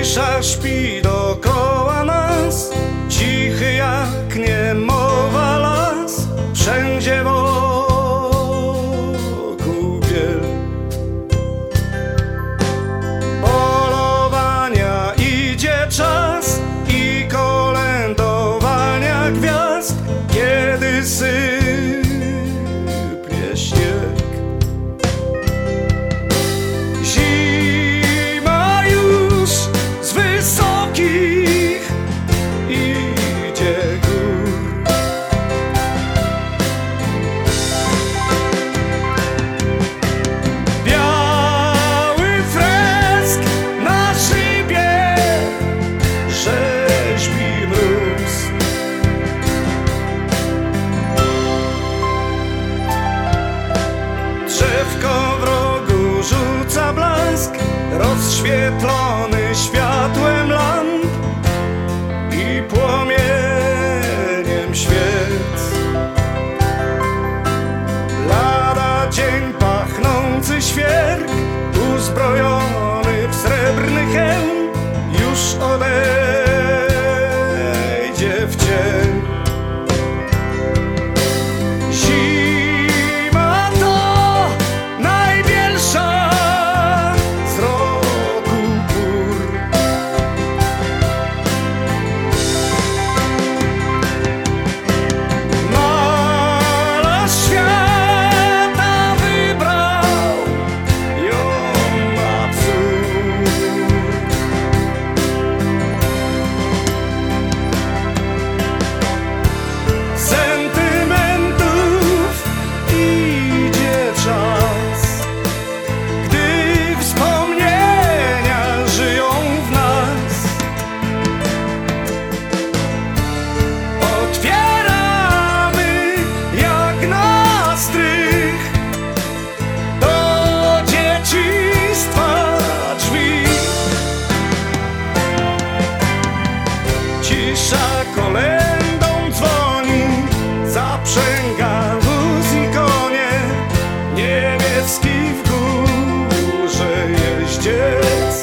Cisza śpi dookoła nas, cichy jak niemowa las, wszędzie wokół biel. Polowania idzie czas i kolędowania gwiazd, kiedy sypie śnieg. Zima już z wysokich idzie gór. Biały fresk na szybie rzeźbi mróz. Drzewko w rogu rzuca blask, rozświetlony światłem lamp i płomieniem świec. Lada dzień pachnący świerk, uzbrojony w srebrny hełm, już odejdzie w cień. Zima to najbielsza z roku pór. Malarz świata wybrał ją na wzór. Sentymentów idzie czas, gdy wspomnienia żyją w nas. Otwieramy jak na strych do dzieciństwa drzwi. Cisza kolędą dzwoni, zaprzęga wóz i konie, niebieski w górze jeździec.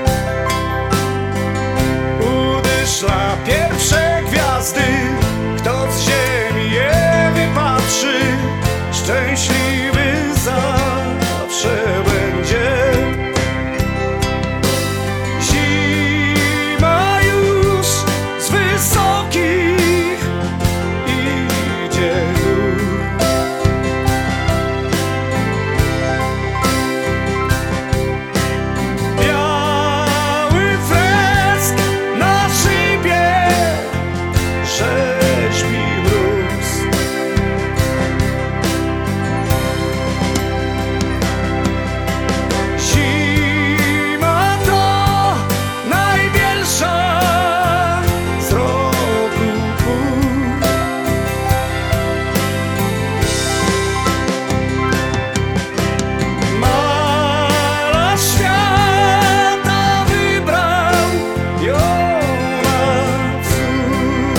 Udyszla pierwsze gwiazdy, kto z ziemi je wypatrzy, szczęśliwy zawsze będzie. Zima już z wysokich idzie gór. Biały fresk na szybie rzeźbi mróz. Zima to najbielsza z roku pór. Malarz świata wybrał ją na wzór.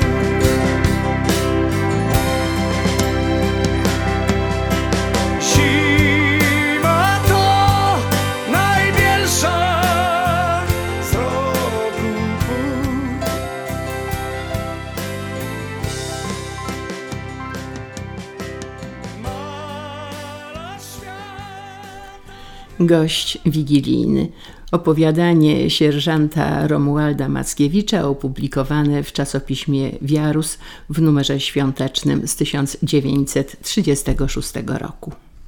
Zima to najbielsza z roku pór. Malarz świata. Gość wigilijny. Opowiadanie sierżanta Romualda Mackiewicza opublikowane w czasopiśmie Wiarus w numerze świątecznym z 1936 roku.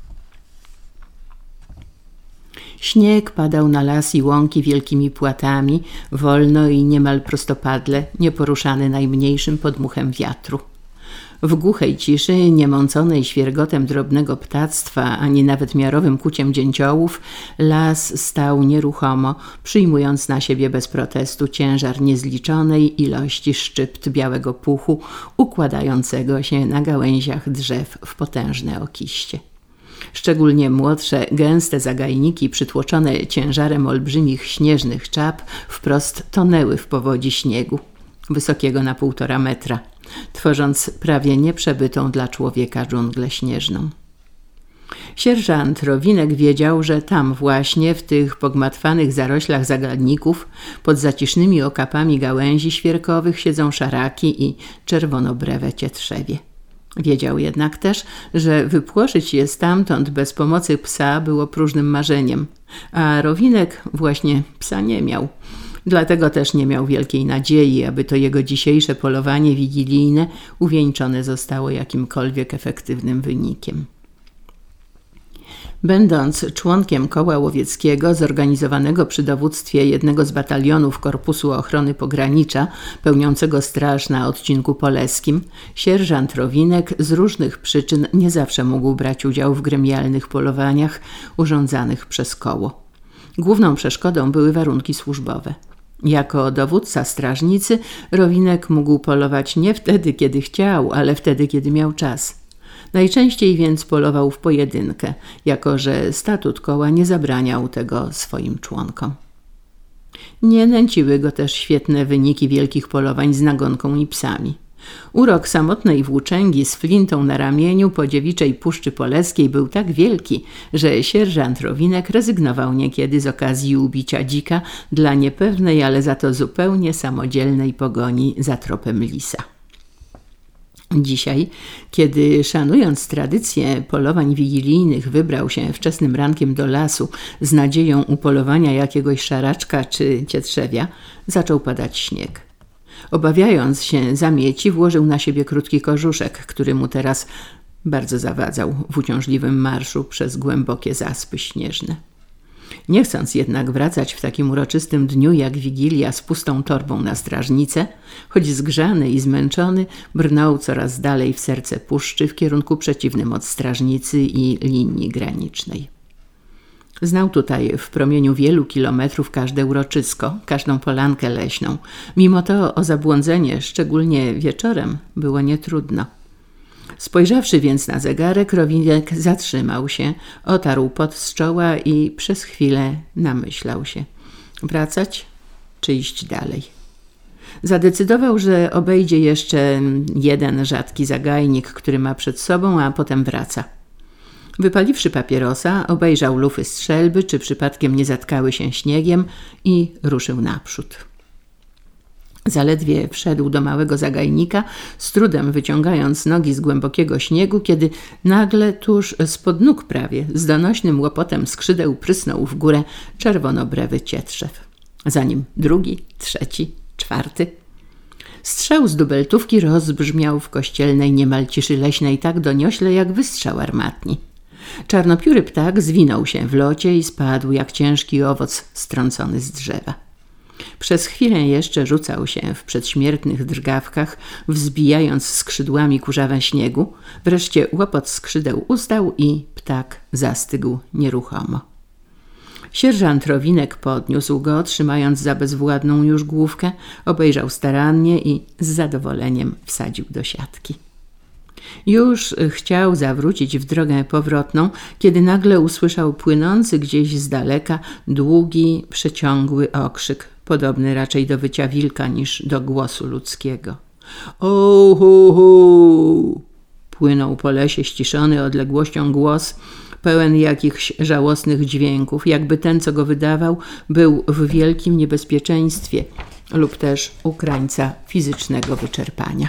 Śnieg padał na las i łąki wielkimi płatami, wolno i niemal prostopadle, nieporuszany najmniejszym podmuchem wiatru. W głuchej ciszy, niemąconej świergotem drobnego ptactwa, ani nawet miarowym kuciem dzięciołów, las stał nieruchomo, przyjmując na siebie bez protestu ciężar niezliczonej ilości szczypt białego puchu, układającego się na gałęziach drzew w potężne okiście. Szczególnie młodsze, gęste zagajniki przytłoczone ciężarem olbrzymich śnieżnych czap wprost tonęły w powodzi śniegu, wysokiego na 1,5 metra, tworząc prawie nieprzebytą dla człowieka dżunglę śnieżną. Sierżant Rowinek wiedział, że tam właśnie, w tych pogmatwanych zaroślach zagadników, pod zacisznymi okapami gałęzi świerkowych siedzą szaraki i czerwonobrewe cietrzewie. Wiedział jednak też, że wypłoszyć je stamtąd bez pomocy psa było próżnym marzeniem, a Rowinek właśnie psa nie miał. Dlatego też nie miał wielkiej nadziei, aby to jego dzisiejsze polowanie wigilijne uwieńczone zostało jakimkolwiek efektywnym wynikiem. Będąc członkiem koła łowieckiego zorganizowanego przy dowództwie jednego z batalionów Korpusu Ochrony Pogranicza pełniącego straż na odcinku poleskim, sierżant Rowinek z różnych przyczyn nie zawsze mógł brać udział w gremialnych polowaniach urządzanych przez koło. Główną przeszkodą były warunki służbowe. Jako dowódca strażnicy Rowinek mógł polować nie wtedy, kiedy chciał, ale wtedy, kiedy miał czas. Najczęściej więc polował w pojedynkę, jako że statut koła nie zabraniał tego swoim członkom. Nie nęciły go też świetne wyniki wielkich polowań z nagonką i psami. Urok samotnej włóczęgi z flintą na ramieniu po dziewiczej Puszczy Poleskiej był tak wielki, że sierżant Rowinek rezygnował niekiedy z okazji ubicia dzika dla niepewnej, ale za to zupełnie samodzielnej pogoni za tropem lisa. Dzisiaj, kiedy szanując tradycję polowań wigilijnych wybrał się wczesnym rankiem do lasu z nadzieją upolowania jakiegoś szaraczka czy cietrzewia, zaczął padać śnieg. Obawiając się zamieci, włożył na siebie krótki kożuszek, który mu teraz bardzo zawadzał w uciążliwym marszu przez głębokie zaspy śnieżne. Nie chcąc jednak wracać w takim uroczystym dniu jak Wigilia z pustą torbą na strażnicę, choć zgrzany i zmęczony, brnął coraz dalej w serce puszczy w kierunku przeciwnym od strażnicy i linii granicznej. Znał tutaj w promieniu wielu kilometrów każde uroczysko, każdą polankę leśną. Mimo to o zabłądzenie, szczególnie wieczorem, było nietrudno. Spojrzawszy więc na zegarek, Rowinek zatrzymał się, otarł pot z czoła i przez chwilę namyślał się. Wracać czy iść dalej? Zadecydował, że obejdzie jeszcze jeden rzadki zagajnik, który ma przed sobą, a potem wraca. Wypaliwszy papierosa, obejrzał lufy strzelby, czy przypadkiem nie zatkały się śniegiem i ruszył naprzód. Zaledwie wszedł do małego zagajnika, z trudem wyciągając nogi z głębokiego śniegu, kiedy nagle tuż spod nóg prawie z donośnym łopotem skrzydeł prysnął w górę czerwonobrewy cietrzew. Za nim drugi, trzeci, czwarty. Strzał z dubeltówki rozbrzmiał w kościelnej niemal ciszy leśnej tak doniośle jak wystrzał armatni. Czarnopióry ptak zwinął się w locie i spadł jak ciężki owoc strącony z drzewa. Przez chwilę jeszcze rzucał się w przedśmiertnych drgawkach, wzbijając skrzydłami kurzawę śniegu. Wreszcie łopot skrzydeł ustał i ptak zastygł nieruchomo. Sierżant Rowinek podniósł go, trzymając za bezwładną już główkę, obejrzał starannie i z zadowoleniem wsadził do siatki. Już chciał zawrócić w drogę powrotną, kiedy nagle usłyszał płynący gdzieś z daleka długi, przeciągły okrzyk, podobny raczej do wycia wilka niż do głosu ludzkiego. O, hu, hu! Płynął po lesie ściszony odległością głos, pełen jakichś żałosnych dźwięków, jakby ten, co go wydawał, był w wielkim niebezpieczeństwie lub też u krańca fizycznego wyczerpania.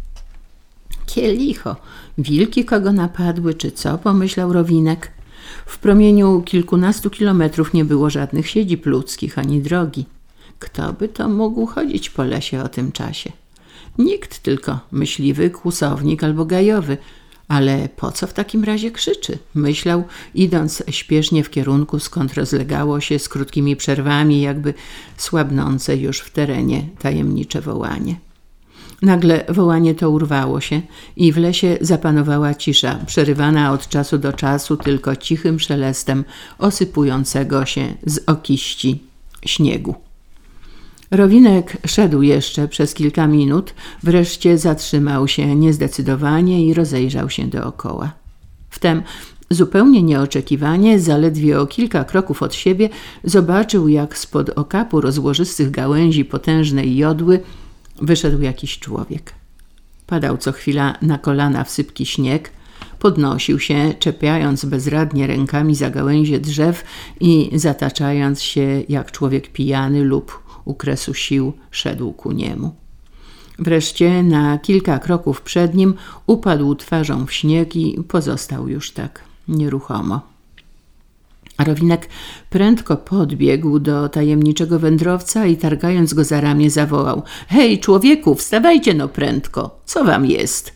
Kielicho, wilki kogo napadły, czy co? Pomyślał Rowinek. W promieniu kilkunastu kilometrów nie było żadnych siedzib ludzkich ani drogi. Kto by to mógł chodzić po lesie o tym czasie? Nikt, tylko myśliwy, kłusownik albo gajowy. Ale po co w takim razie krzyczy? Myślał, idąc śpiesznie w kierunku, skąd rozlegało się z krótkimi przerwami, jakby słabnące już w terenie tajemnicze wołanie. Nagle wołanie to urwało się i w lesie zapanowała cisza, przerywana od czasu do czasu tylko cichym szelestem osypującego się z okiści śniegu. Rowinek szedł jeszcze przez kilka minut, wreszcie zatrzymał się niezdecydowanie i rozejrzał się dookoła. Wtem zupełnie nieoczekiwanie, zaledwie o kilka kroków od siebie, zobaczył, jak spod okapu rozłożystych gałęzi potężnej jodły wyszedł jakiś człowiek. Padał co chwila na kolana w sypki śnieg, Podnosił się, czepiając bezradnie rękami za gałęzie drzew i zataczając się jak człowiek pijany lub u kresu sił szedł ku niemu. Wreszcie na kilka kroków przed nim upadł twarzą w śnieg i pozostał już tak nieruchomo. Rowinek prędko podbiegł do tajemniczego wędrowca i targając go za ramię zawołał: „Hej, człowieku, wstawajcie no prędko, co wam jest?”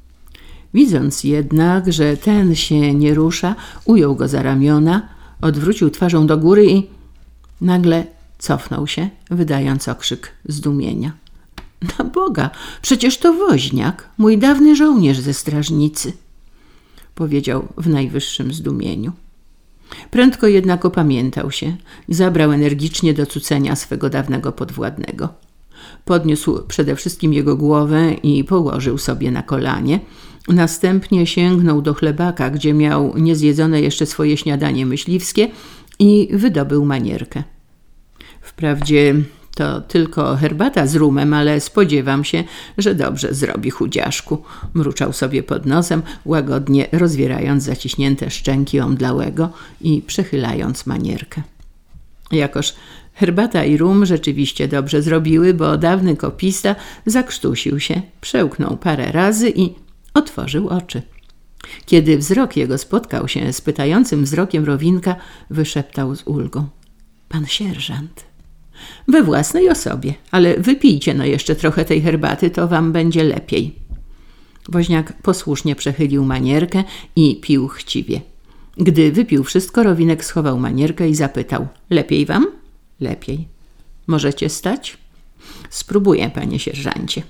Widząc jednak, że ten się nie rusza, ujął go za ramiona, odwrócił twarzą do góry i nagle cofnął się, wydając okrzyk zdumienia. „Na Boga, przecież to woźniak, mój dawny żołnierz ze strażnicy”, powiedział w najwyższym zdumieniu. Prędko jednak opamiętał się i zabrał energicznie do cucenia swego dawnego podwładnego. Podniósł przede wszystkim jego głowę i położył sobie na kolanie. Następnie sięgnął do chlebaka, gdzie miał niezjedzone jeszcze swoje śniadanie myśliwskie i wydobył manierkę. Wprawdzie to tylko herbata z rumem, ale spodziewam się, że dobrze zrobi chudziaszku. Mruczał sobie pod nosem, łagodnie rozwierając zaciśnięte szczęki omdlałego i przechylając manierkę. Jakoż herbata i rum rzeczywiście dobrze zrobiły, bo dawny kopista zakrztusił się, przełknął parę razy i otworzył oczy. Kiedy wzrok jego spotkał się z pytającym wzrokiem Rowinka, wyszeptał z ulgą: „Pan sierżant”. „We własnej osobie, ale wypijcie no jeszcze trochę tej herbaty, to wam będzie lepiej”. Woźniak posłusznie przechylił manierkę i pił chciwie. Gdy wypił wszystko, Rowinek schował manierkę i zapytał: „Lepiej wam?” „Lepiej”. „Możecie stać?” „Spróbuję, panie sierżancie”.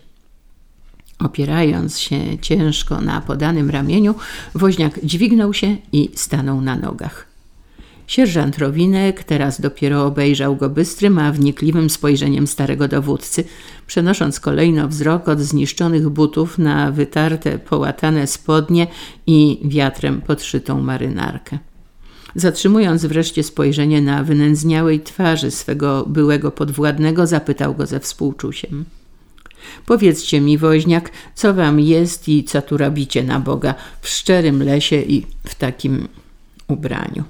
Opierając się ciężko na podanym ramieniu, woźniak dźwignął się i stanął na nogach. Sierżant Rowinek teraz dopiero obejrzał go bystrym, a wnikliwym spojrzeniem starego dowódcy, przenosząc kolejno wzrok od zniszczonych butów na wytarte, połatane spodnie i wiatrem podszytą marynarkę. Zatrzymując wreszcie spojrzenie na wynędzniałej twarzy swego byłego podwładnego, zapytał go ze współczuciem: „Powiedzcie mi, woźniak, co wam jest i co tu robicie na Boga w szczerym lesie i w takim ubraniu?”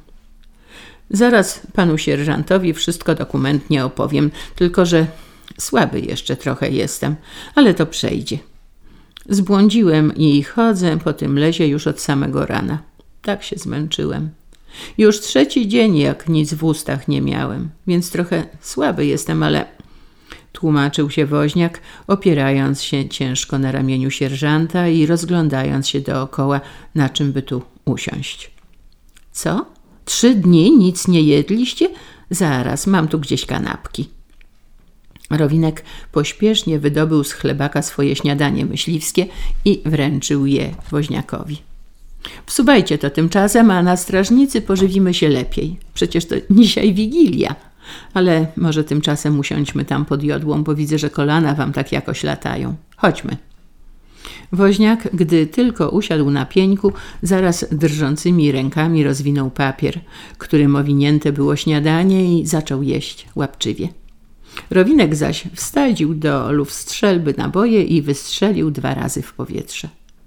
„Zaraz panu sierżantowi wszystko dokumentnie opowiem, tylko że słaby jeszcze trochę jestem, ale to przejdzie. Zbłądziłem i chodzę po tym lesie już od samego rana. Tak się zmęczyłem. Już 3. dzień, jak nic w ustach nie miałem, więc trochę słaby jestem, ale...” tłumaczył się woźniak, opierając się ciężko na ramieniu sierżanta i rozglądając się dookoła, na czym by tu usiąść. „Co? 3 dni nic nie jedliście? Zaraz, mam tu gdzieś kanapki”. Rowinek pośpiesznie wydobył z chlebaka swoje śniadanie myśliwskie i wręczył je woźniakowi. „Wsuwajcie to tymczasem, a na strażnicy pożywimy się lepiej. Przecież to dzisiaj Wigilia. Ale może tymczasem usiądźmy tam pod jodłą, bo widzę, że kolana wam tak jakoś latają. Chodźmy”. Woźniak, gdy tylko usiadł na pieńku, zaraz drżącymi rękami rozwinął papier, którym owinięte było śniadanie, i zaczął jeść łapczywie. Rowinek zaś wsadził do luf strzelby naboje i wystrzelił 2 razy w powietrze.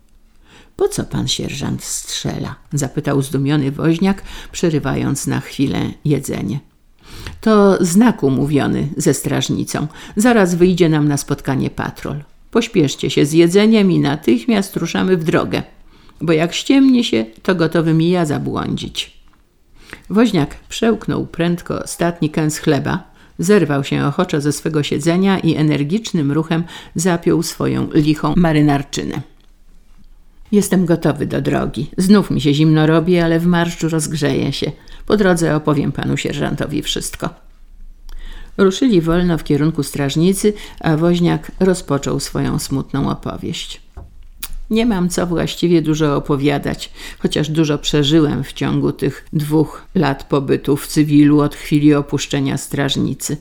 „Po co pan sierżant strzela?” zapytał zdumiony woźniak, przerywając na chwilę jedzenie. „To znak umówiony ze strażnicą. Zaraz wyjdzie nam na spotkanie patrol. Pośpieszcie się z jedzeniem i natychmiast ruszamy w drogę, bo jak ściemnie się, to gotowy mi ja zabłądzić”. Woźniak przełknął prędko ostatni kęs chleba, zerwał się ochoczo ze swego siedzenia i energicznym ruchem zapiął swoją lichą marynarczynę. „Jestem gotowy do drogi. Znów mi się zimno robi, ale w marszczu rozgrzeję się. Po drodze opowiem panu sierżantowi wszystko”. Ruszyli wolno w kierunku strażnicy, a woźniak rozpoczął swoją smutną opowieść. „Nie mam co właściwie dużo opowiadać, chociaż dużo przeżyłem w ciągu tych 2 lat pobytu w cywilu od chwili opuszczenia strażnicy.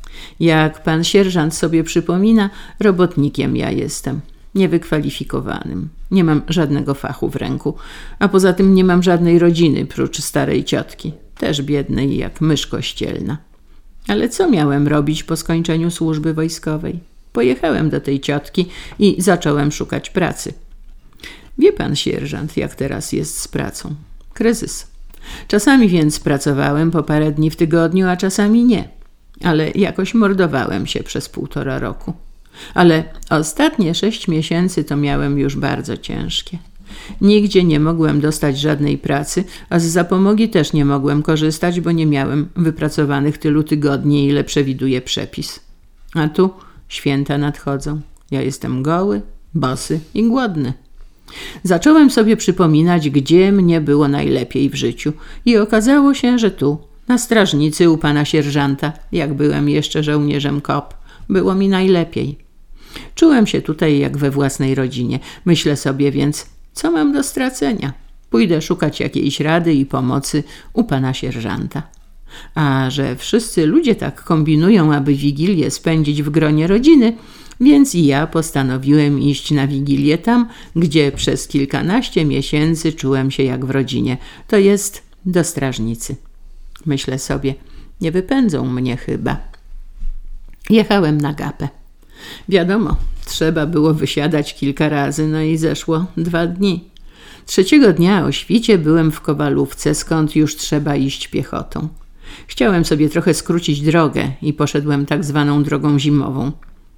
Jak pan sierżant sobie przypomina, robotnikiem ja jestem, niewykwalifikowanym. Nie mam żadnego fachu w ręku, a poza tym nie mam żadnej rodziny prócz starej ciotki, też biednej jak mysz kościelna. Ale co miałem robić po skończeniu służby wojskowej? Pojechałem do tej ciotki i zacząłem szukać pracy. Wie pan, sierżant, jak teraz jest z pracą. Kryzys. Czasami więc pracowałem po parę dni w tygodniu, a czasami nie. Ale jakoś mordowałem się przez 1,5 roku. Ale ostatnie 6 miesięcy to miałem już bardzo ciężkie. Nigdzie nie mogłem dostać żadnej pracy, a z zapomogi też nie mogłem korzystać, bo nie miałem wypracowanych tylu tygodni, ile przewiduje przepis. A tu święta nadchodzą. Ja jestem goły, bosy i głodny. Zacząłem sobie przypominać, gdzie mnie było najlepiej w życiu i okazało się, że tu, na strażnicy u pana sierżanta, jak byłem jeszcze żołnierzem KOP, było mi najlepiej. Czułem się tutaj jak we własnej rodzinie. Myślę sobie więc, co mam do stracenia? Pójdę szukać jakiejś rady i pomocy u pana sierżanta. A że wszyscy ludzie tak kombinują, aby Wigilię spędzić w gronie rodziny, więc i ja postanowiłem iść na Wigilię tam, gdzie przez kilkanaście miesięcy czułem się jak w rodzinie, to jest do strażnicy. Myślę sobie, nie wypędzą mnie chyba. Jechałem na gapę. Wiadomo, trzeba było wysiadać kilka razy, no i zeszło 2 dni. 3. dnia o świcie byłem w Kowalówce, skąd już trzeba iść piechotą. Chciałem sobie trochę skrócić drogę i poszedłem tak zwaną drogą zimową.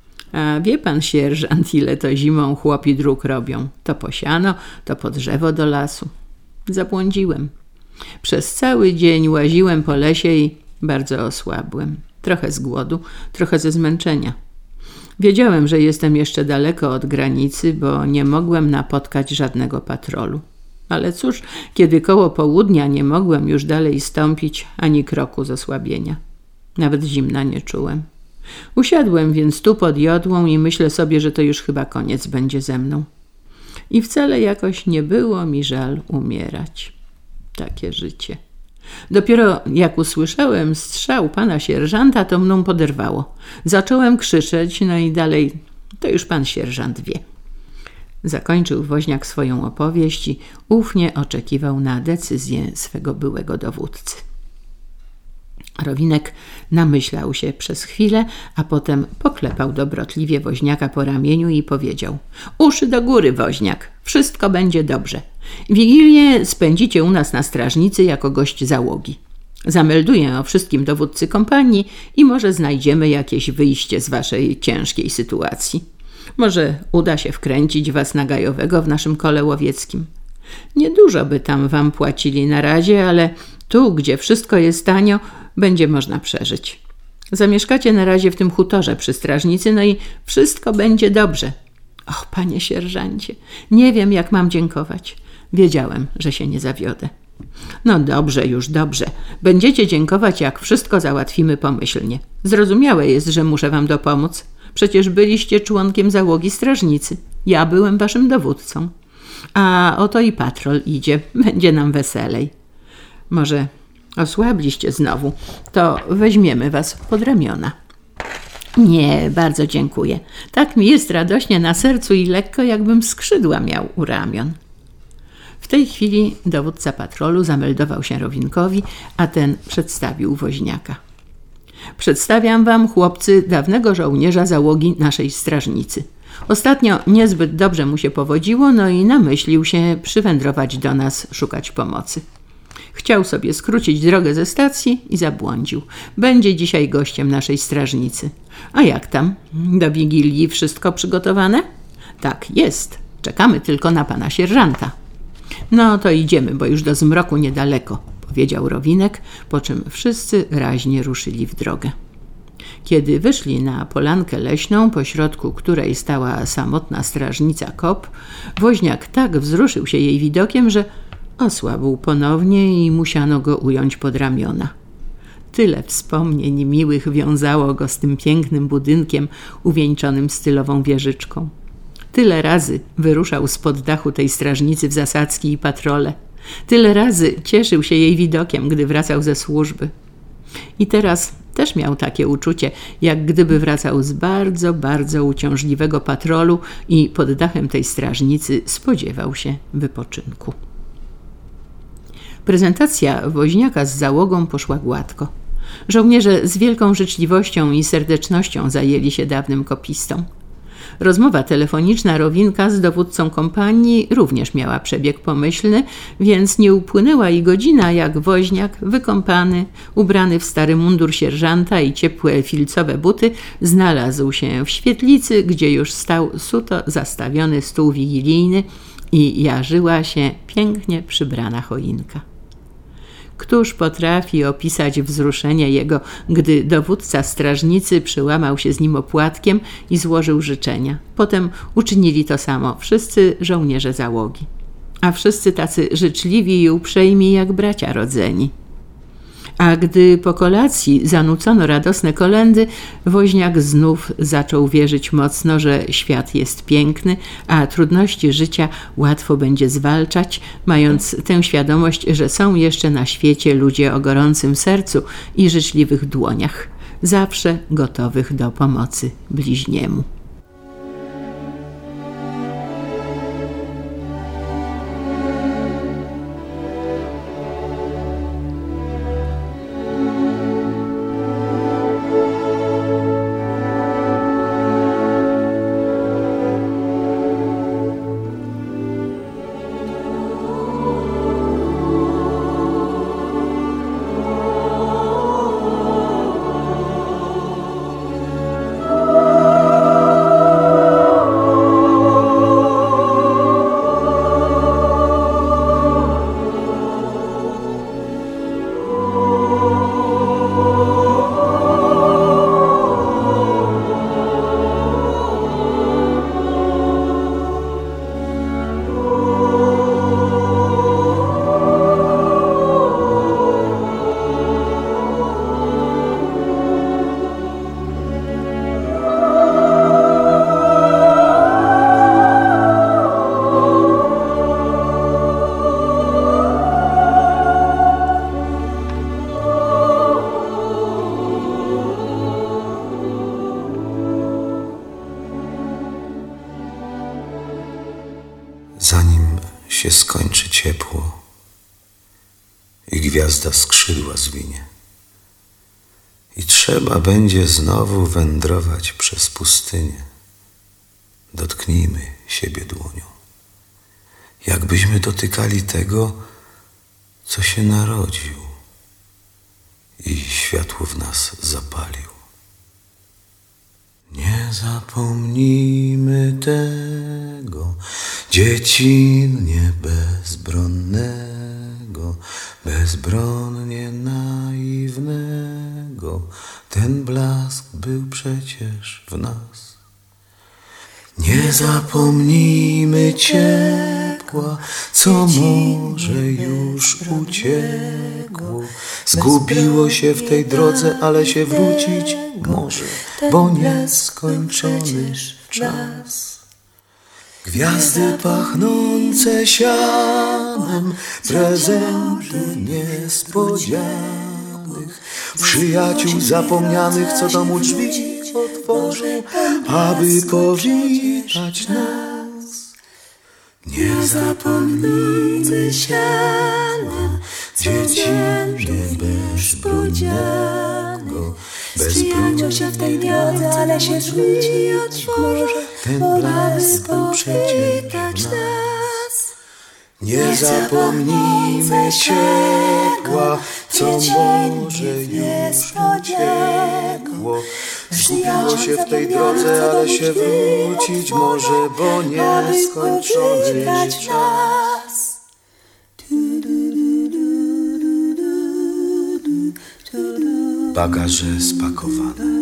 A wie pan, sierżant, ile to zimą chłopi dróg robią? To po siano, to po drzewo do lasu. Zabłądziłem. Przez cały dzień łaziłem po lesie i bardzo osłabłem. Trochę z głodu, trochę ze zmęczenia. Wiedziałem, że jestem jeszcze daleko od granicy, bo nie mogłem napotkać żadnego patrolu. Ale cóż, kiedy koło południa nie mogłem już dalej stąpić ani kroku z osłabienia. Nawet zimna nie czułem. Usiadłem więc tu pod jodłą i myślę sobie, że to już chyba koniec będzie ze mną. I wcale jakoś nie było mi żal umierać. Takie życie. Dopiero jak usłyszałem strzał pana sierżanta, to mną poderwało. Zacząłem krzyczeć, no i dalej to już pan sierżant wie. Zakończył woźniak swoją opowieść i ufnie oczekiwał na decyzję swego byłego dowódcy. Rowinek namyślał się przez chwilę, a potem poklepał dobrotliwie woźniaka po ramieniu i powiedział: uszy do góry, woźniak, wszystko będzie dobrze. Wigilię spędzicie u nas na strażnicy jako gość załogi. Zamelduję o wszystkim dowódcy kompanii i może znajdziemy jakieś wyjście z waszej ciężkiej sytuacji. Może uda się wkręcić was na gajowego w naszym kole łowieckim. Niedużo by tam wam płacili na razie, ale tu, gdzie wszystko jest tanio, będzie można przeżyć. Zamieszkacie na razie w tym hutorze przy strażnicy, no i wszystko będzie dobrze. Och, panie sierżancie, nie wiem, jak mam dziękować. Wiedziałem, że się nie zawiodę. No dobrze, już dobrze. Będziecie dziękować, jak wszystko załatwimy pomyślnie. Zrozumiałe jest, że muszę wam dopomóc. Przecież byliście członkiem załogi strażnicy. Ja byłem waszym dowódcą. A oto i patrol idzie. Będzie nam weselej. Może osłabliście znowu, to weźmiemy was pod ramiona. Nie, bardzo dziękuję. Tak mi jest radośnie na sercu i lekko, jakbym skrzydła miał u ramion. W tej chwili dowódca patrolu zameldował się Rowinkowi, a ten przedstawił woźniaka. Przedstawiam wam, chłopcy, dawnego żołnierza załogi naszej strażnicy. Ostatnio niezbyt dobrze mu się powodziło, no i namyślił się przywędrować do nas szukać pomocy. Chciał sobie skrócić drogę ze stacji i zabłądził. Będzie dzisiaj gościem naszej strażnicy. A jak tam? Do Wigilii wszystko przygotowane? Tak, jest. Czekamy tylko na pana sierżanta. No to idziemy, bo już do zmroku niedaleko, powiedział Rowinek, po czym wszyscy raźnie ruszyli w drogę. Kiedy wyszli na polankę leśną, pośrodku której stała samotna strażnica KOP, woźniak tak wzruszył się jej widokiem, że osłabł ponownie i musiano go ująć pod ramiona. Tyle wspomnień miłych wiązało go z tym pięknym budynkiem uwieńczonym stylową wieżyczką. Tyle razy wyruszał spod dachu tej strażnicy w zasadzki i patrole. Tyle razy cieszył się jej widokiem, gdy wracał ze służby. I teraz też miał takie uczucie, jak gdyby wracał z bardzo, bardzo uciążliwego patrolu i pod dachem tej strażnicy spodziewał się wypoczynku. Prezentacja woźniaka z załogą poszła gładko. Żołnierze z wielką życzliwością i serdecznością zajęli się dawnym kopistą. Rozmowa telefoniczna Rowinka z dowódcą kompanii również miała przebieg pomyślny, więc nie upłynęła i godzina, jak woźniak, wykąpany, ubrany w stary mundur sierżanta i ciepłe filcowe buty, znalazł się w świetlicy, gdzie już stał suto zastawiony stół wigilijny i jarzyła się pięknie przybrana choinka. Któż potrafi opisać wzruszenie jego, gdy dowódca strażnicy przyłamał się z nim opłatkiem i złożył życzenia. Potem uczynili to samo wszyscy żołnierze załogi. A wszyscy tacy życzliwi i uprzejmi jak bracia rodzeni. A gdy po kolacji zanucono radosne kolędy, woźniak znów zaczął wierzyć mocno, że świat jest piękny, a trudności życia łatwo będzie zwalczać, mając tę świadomość, że są jeszcze na świecie ludzie o gorącym sercu i życzliwych dłoniach, zawsze gotowych do pomocy bliźniemu. Zanim się skończy ciepło i gwiazda skrzydła zwinie i trzeba będzie znowu wędrować przez pustynię, dotknijmy siebie dłonią, jakbyśmy dotykali tego, co się narodził i światło w nas zapalił. Nie zapomnijmy tego dziecinnie bezbronnego, bezbronnie naiwnego. Ten blask był przecież w nas. Nie zapomnijmy ciepła, co może już uciekło. Zgubiło się w tej drodze, ale się wrócić może, bo nieskończony czas. Gwiazdy pachnące sianem, prezenty niespodzianych, przyjaciół zapomnianych, co domu drzwi otworzą, aby powitać nas. Nie zapomnijmy sianem, dziecinnie bezbronnego, bezbronnie się w tej drodze, ale się drzwi otworzą, ten blask był przecież nas. Nie zapomnijmy ciepła, co może już uciekło. Zgubiło się w tej drodze, ale się wrócić może, bo nieskończony czas. Bagaże spakowane.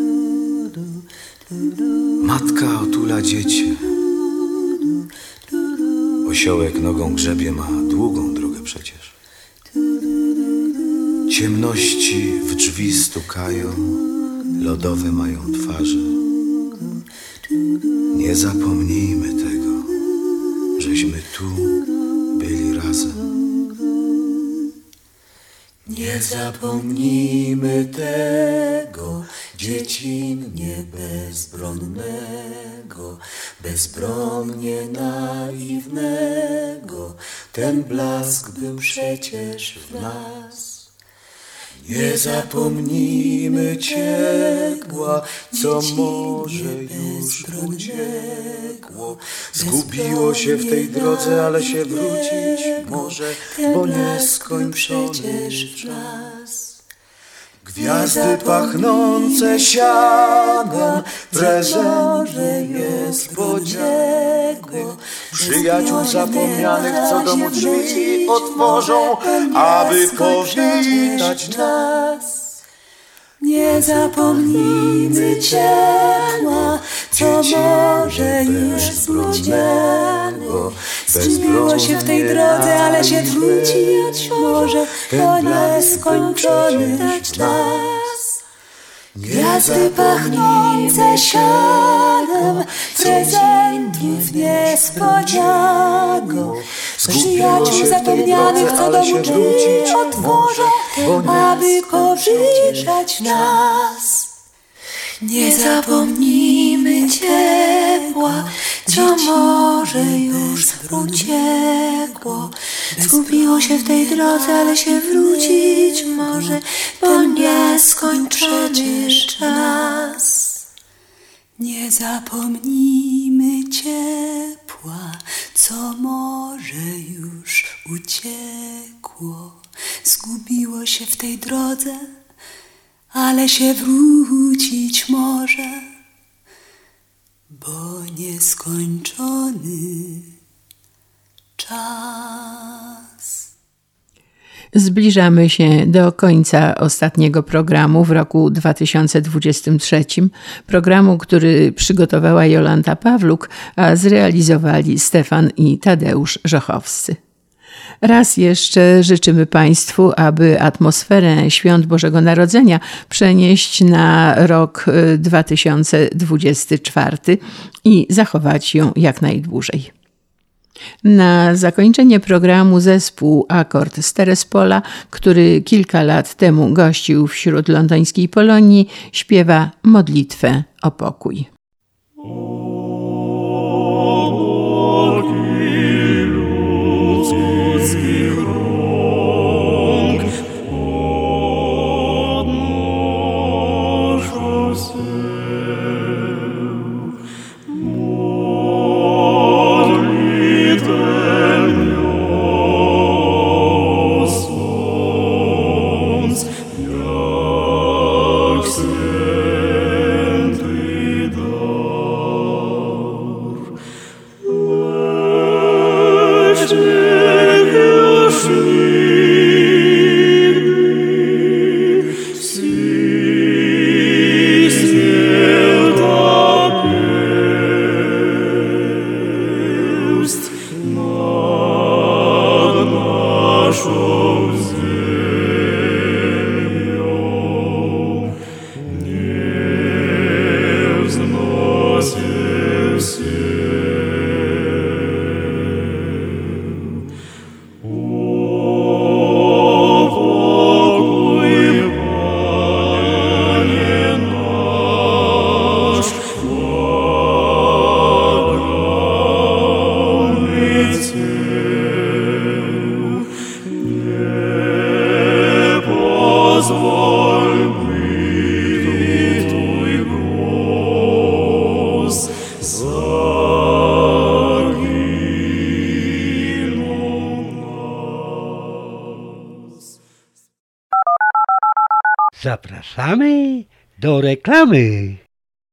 Matka otula dziecię. Osiołek nogą grzebie, ma długą drogę przecież. Ciemności w drzwi stukają, lodowe mają twarze. Nie zapomnijmy tego, żeśmy tu byli razem. Nie zapomnijmy tego dziecinnie bezbronnego, bezbronnie naiwnego. Ten blask był przecież w nas. Nie zapomnijmy ciepła, co może już uciekło. Zgubiło się w tej drodze, ale się wrócić może, bo nieskończony czas. Gwiazdy pachnące sianem, prezenty niespodzianko. Przyjaciół zapomnianych, co domu drzwi otworzą, aby powitać nas. Nie zapomnijmy ciepła, co może już zbrudziało. Zgubiło się w tej drodze, ale się wrócić może, to nieskończony czas. Gwiazdy pachnące sianem, prezentów niespodzianko. Przyjaciół zapomnianych, co domu drzwi otworzą, aby powitać nas. Nie zapomnijmy ciepła, co może już uciekło. Zgubiło się w tej drodze, ale się wrócić może, bo nieskończony czas. Nie zapomnijmy ciepła, co może już uciekło. Zgubiło się w tej drodze, ale się wrócić może, bo nieskończony czas. Zbliżamy się do końca ostatniego programu w roku 2023. Programu, który przygotowała Jolanta Pawluk, a zrealizowali Stefan i Tadeusz Żochowscy. Raz jeszcze życzymy Państwu, aby atmosferę Świąt Bożego Narodzenia przenieść na rok 2024 i zachować ją jak najdłużej. Na zakończenie programu zespół Akord z Terespola, który kilka lat temu gościł wśród londyńskiej Polonii, śpiewa modlitwę o pokój. Zapraszamy do reklamy.